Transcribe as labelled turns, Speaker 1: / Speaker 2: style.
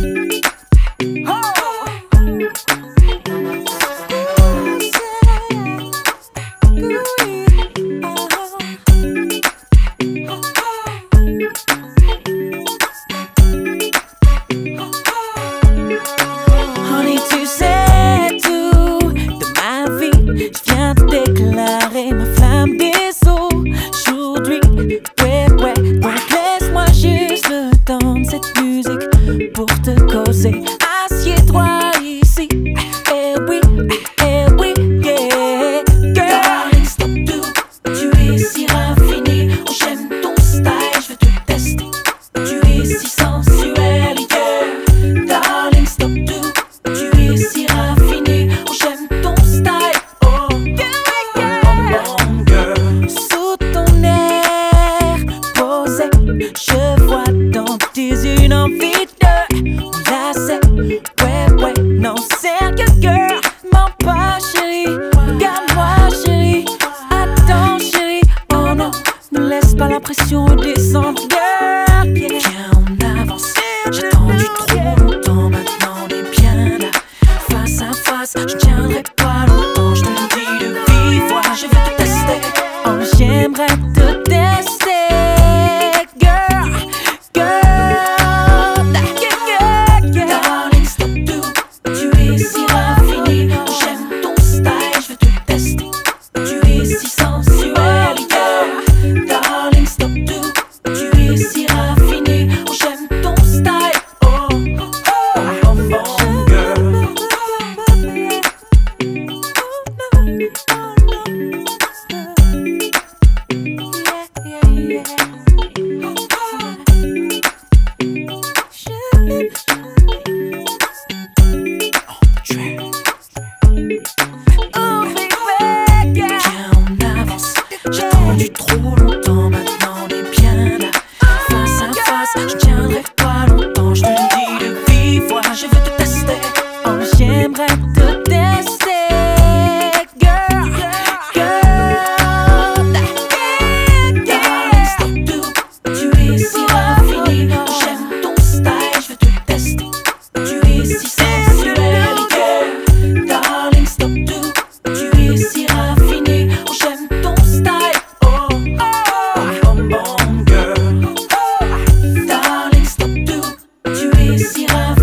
Speaker 1: Honey, tu sais tout de ma vie. Je viens de déclarer ma flamme des eaux aujourd'hui. Ouais, ouais, donc laisse-moi juste le temps de cette musique pour te causer. Assieds-toi ici. Eh oui, yeah. Darling, stop tout. Tu es si raffiné. Oh, j'aime ton style, je veux te tester. Tu es si sensuel, yeah. Darling, stop tout. Tu es si raffiné. Oh, j'aime ton style. Oh, yeah, girl. Sous ton air posé, je vois dans tes yeux une envie de m'enlacer. Ouais, non, sérieux, girl. Mens pas, chérie. Regarde-moi, chérie. Attends, chérie. Oh non, ne laisse pas la pression descendre, girl. Viens, on avance. J'ai attendu trop longtemps, maintenant on est bien là. Face à face, je tiendrai pas longtemps. Je te le dis de vive voix, je veux te tester. Oh, j'aimerais te tester, girl. Darling, stop tout. Tu es si raffiné. Oh, j'aime ton style, je veux te tester. Tu es si sensuel, yeah. Darling, stop tout. Tu es si raffiné. Oh, j'aime ton style. Oh, girl. Oh, baby, viens, on avance. J'ai attendu trop longtemps, maintenant on est bien là. Face à face, je tiendrai pas longtemps. Je te le dis de vive voix, je veux te tester. Oh, j'aimerais te tester, girl. Darling, stop tout. Tu es si raffiné. Oh, j'aime ton style, je veux te tester. Tu es si sensuel, yeah. Darling, stop tout. Tu es si raffiné. Oh, j'aime ton style. Oh, girl. Darling, stop tout. Tu es si raffiné.